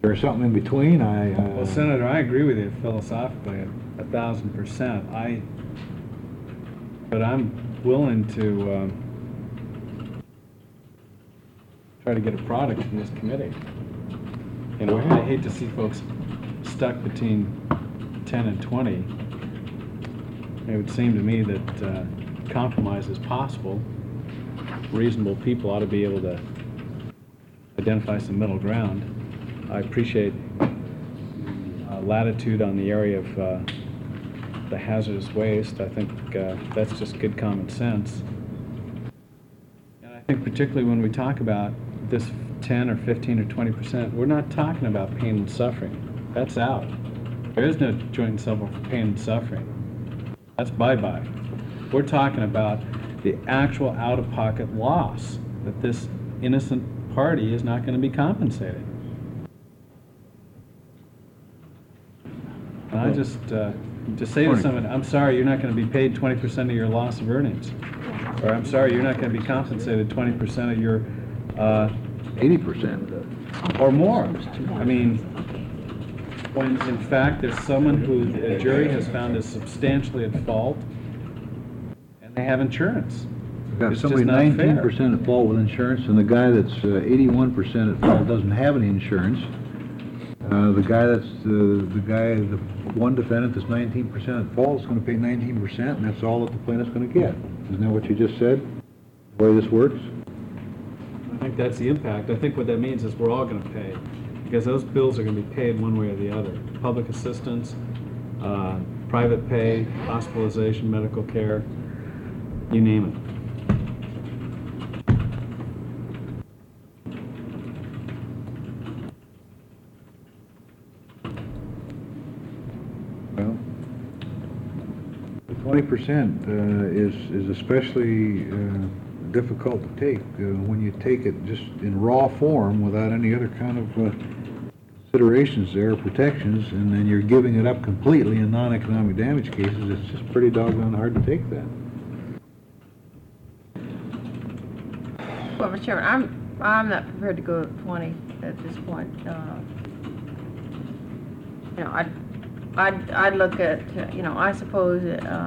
there something in between? Well, Senator, I agree with you philosophically 1,000%. But I'm willing to try to get a product from this committee. You know, I hate to see folks stuck between 10 and 20. It would seem to me that compromise is possible. Reasonable people ought to be able to identify some middle ground. I appreciate latitude on the area of the hazardous waste. I think that's just good common sense. And I think particularly when we talk about this 10 or 15 or 20%, we're not talking about pain and suffering. That's out. There is no joint and several for pain and suffering. That's bye-bye. We're talking about the actual out-of-pocket loss that this innocent party is not going to be compensated. And I just to say to someone, I'm sorry, you're not going to be paid 20% of your loss of earnings. Or I'm sorry, you're not going to be compensated 20% of your 80%. or more. I mean, when in fact there's someone who the jury has found is substantially at fault and they have insurance. We've got It's somebody just not 19% fair. at fault with insurance, and the guy that's 81% at fault doesn't have any insurance. The one defendant that's 19% at fault is going to pay 19%, and that's all that the plaintiff's going to get. Isn't that what you just said? The way this works? I think that's the impact. I think what that means is we're all going to pay, because those bills are going to be paid one way or the other. Public assistance, private pay, hospitalization, medical care, you name it. Well, the 20% is especially difficult to take when you take it just in raw form without any other kind of considerations there or protections, and then you're giving it up completely in non-economic damage cases. It's just pretty doggone hard to take that. Well, Mr. Chairman, I'm not prepared to go at 20 at this point. You know, I'd look at, you know, I suppose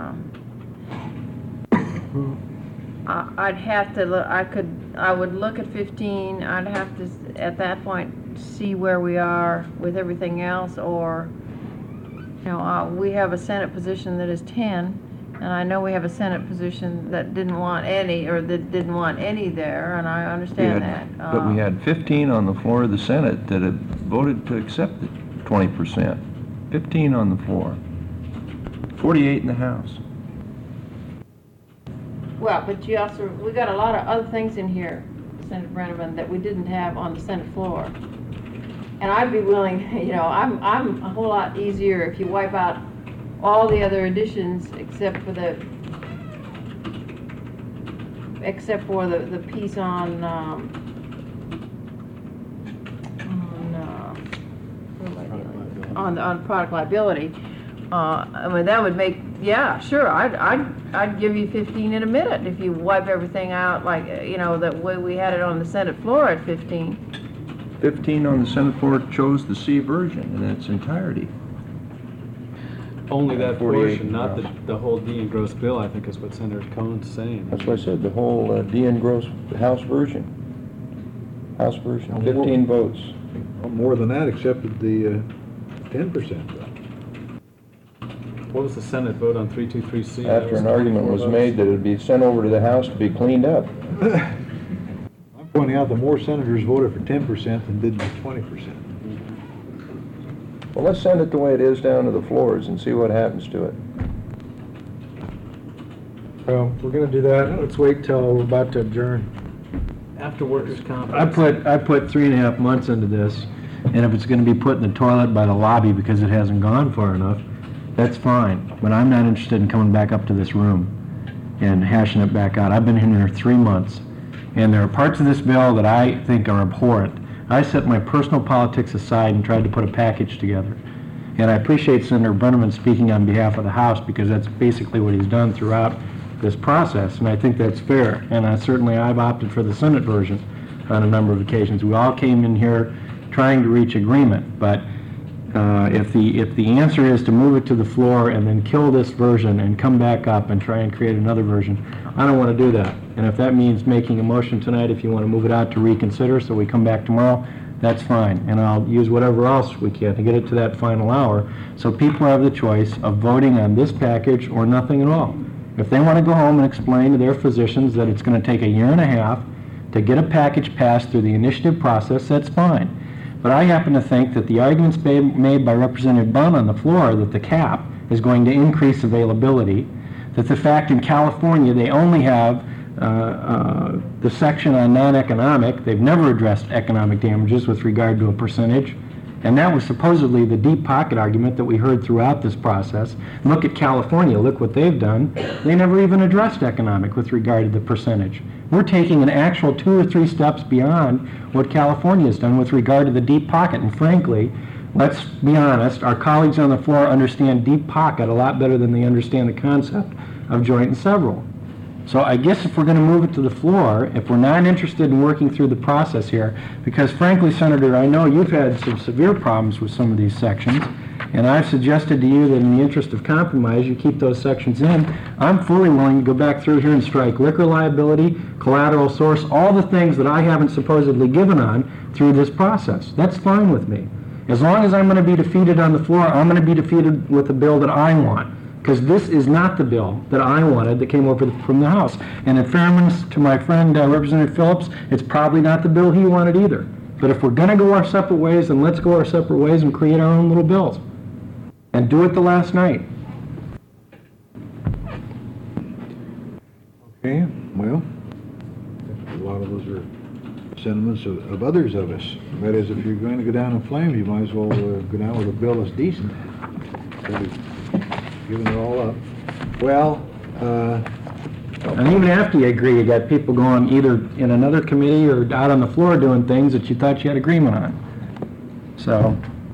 I'd have to look. I would look at 15. I'd have to at that point see where we are with everything else, or you know, we have a Senate position that is 10. And I know we have a Senate position that didn't want any, or that didn't want any there, and I understand that. But we had 15 on the floor of the Senate that had voted to accept the 20%. 15 on the floor. 48 in the House. Well, but we got a lot of other things in here, Senator Brenneman, that we didn't have on the Senate floor. And I'd be willing, you know, I'm a whole lot easier if you wipe out all the other additions except for the piece on product liability. I mean, that would make, yeah, sure, I'd give you 15 in a minute if you wipe everything out, like, you know, the way we had it on the Senate floor at 15. 15 on the Senate floor chose the C version in its entirety. Only that portion, not the whole D and gross bill, I think is what Senator Cohen's saying. That's what I said, the whole D and gross House version. House version, 15 votes. More than that accepted the 10%. What was the Senate vote on 323C? After an argument was made that it would be sent over to the House to be cleaned up. I'm pointing out that more senators voted for 10% than did the 20%. Well, let's send it the way it is down to the floors and see what happens to it. Well, we're going to do that. Let's wait till we're about to adjourn. After workers' comp. I put 3.5 months into this, and if it's going to be put in the toilet by the lobby because it hasn't gone far enough, that's fine. But I'm not interested in coming back up to this room and hashing it back out. I've been in here 3 months, and there are parts of this bill that I think are abhorrent. I set my personal politics aside and tried to put a package together. And I appreciate Senator Brenneman speaking on behalf of the House, because that's basically what he's done throughout this process, and I think that's fair. And I've opted for the Senate version on a number of occasions. We all came in here trying to reach agreement. But if the answer is to move it to the floor and then kill this version and come back up and try and create another version, I don't want to do that. And if that means making a motion tonight, if you want to move it out to reconsider so we come back tomorrow, that's fine. And I'll use whatever else we can to get it to that final hour so people have the choice of voting on this package or nothing at all. If they want to go home and explain to their physicians that it's going to take a year and a half to get a package passed through the initiative process, that's fine. But I happen to think that the arguments made by Representative Bunn on the floor that the cap is going to increase availability, that the fact in California they only have the section on non-economic, they've never addressed economic damages with regard to a percentage, and that was supposedly the deep pocket argument that we heard throughout this process. Look at California, look what they've done. They never even addressed economic with regard to the percentage. We're taking an actual 2 or 3 steps beyond what California has done with regard to the deep pocket, and frankly, let's be honest, our colleagues on the floor understand deep pocket a lot better than they understand the concept of joint and several. So I guess if we're going to move it to the floor, if we're not interested in working through the process here, because frankly, Senator, I know you've had some severe problems with some of these sections, and I've suggested to you that in the interest of compromise, you keep those sections in. I'm fully willing to go back through here and strike liquor liability, collateral source, all the things that I haven't supposedly given on through this process. That's fine with me. As long as I'm going to be defeated on the floor, I'm going to be defeated with the bill that I want. Because this is not the bill that I wanted that came over from the House. And in fairness to my friend Representative Phillips, it's probably not the bill he wanted either. But if we're going to go our separate ways, then let's go our separate ways and create our own little bills. And do it the last night. Okay, well, a lot of those are sentiments of others of us. That is, if you're going to go down in flames, you might as well go down with a bill that's decent. Giving it all up. Well, and even after you agree, you got people going either in another committee or out on the floor doing things that you thought you had agreement on. So,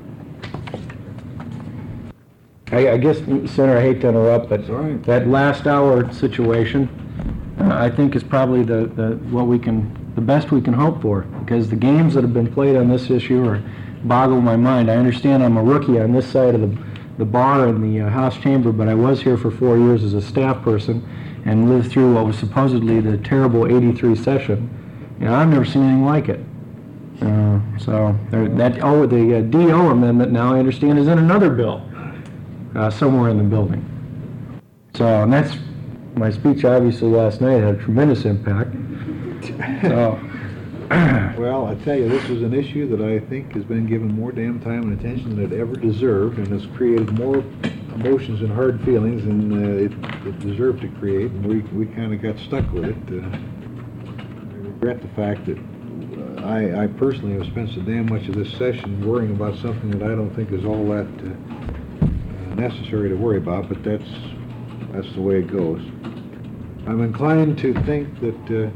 I guess, Senator, I hate to interrupt, but that last hour situation, I think is probably the best we can hope for, because the games that have been played on this issue boggle my mind. I understand I'm a rookie on this side of the bar in the House chamber, but I was here for 4 years as a staff person and lived through what was supposedly the terrible '83 session. And I've never seen anything like it. The DO amendment, now I understand, is in another bill somewhere in the building. So, and that's, my speech obviously last night had a tremendous impact. So, well, I tell you, this is an issue that I think has been given more damn time and attention than it ever deserved, and has created more emotions and hard feelings than it deserved to create, and we kind of got stuck with it. I regret the fact that I personally have spent so damn much of this session worrying about something that I don't think is all that necessary to worry about, but that's the way it goes. I'm inclined to think that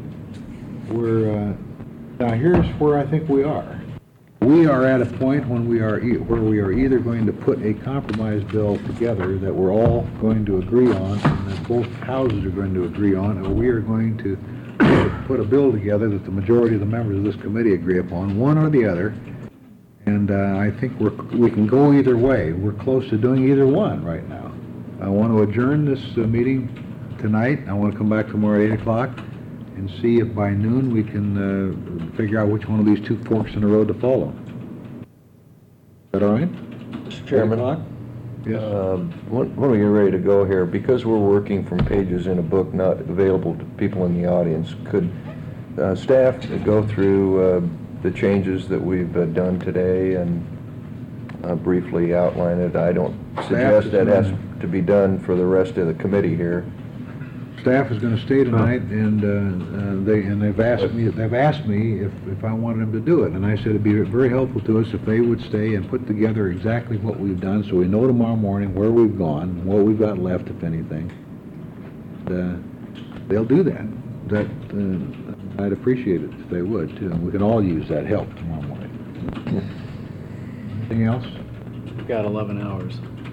now here's where I think we are. We are at a point when we are either going to put a compromise bill together that we're all going to agree on, and that both houses are going to agree on, or we are going to put a bill together that the majority of the members of this committee agree upon, one or the other. And I think we can go either way. We're close to doing either one right now. I want to adjourn this meeting tonight. I want to come back tomorrow at 8 o'clock. And see if by noon we can figure out which one of these 2 forks in the road to follow. Is that all right? Mr. Chairman? Yes. When we get ready to go here, because we're working from pages in a book not available to people in the audience, could staff go through the changes that we've done today and briefly outline it? I don't suggest that has to be done for the rest of the committee here. Staff is going to stay tonight, and they've asked me if I wanted them to do it, and I said it'd be very helpful to us if they would stay and put together exactly what we've done, so we know tomorrow morning where we've gone, what we've got left, if anything. They'll do that. I'd appreciate it if they would too. We can all use that help tomorrow morning. Anything else? We've got 11 hours.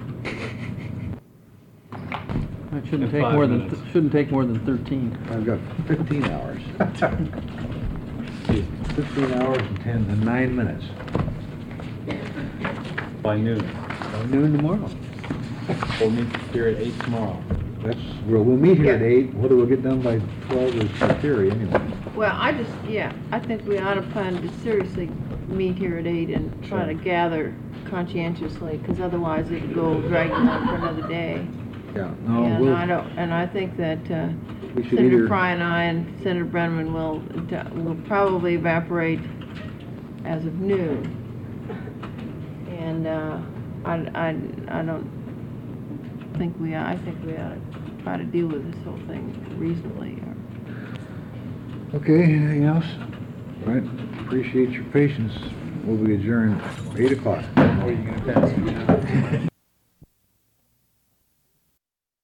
It shouldn't In take 5 more minutes. than, shouldn't take more than 13. I've got 15 hours. 15 hours and 9 minutes. By noon. By noon tomorrow. We'll meet here at 8 tomorrow. That's, well, we'll meet here at Yeah. 8, whether we'll get done by 12 is the theory anyway. Well, I think we ought to plan to seriously meet here at 8 and try to gather conscientiously, because otherwise it'll go dragging on for another day. Yeah, And I think that we should Senator either, Fry and I and Senator Brenneman will probably evaporate as of noon. And I don't think I think we ought to try to deal with this whole thing reasonably. okay, anything else? All right, appreciate your patience. We'll be adjourned 8 o'clock. Or are you going to pass it down?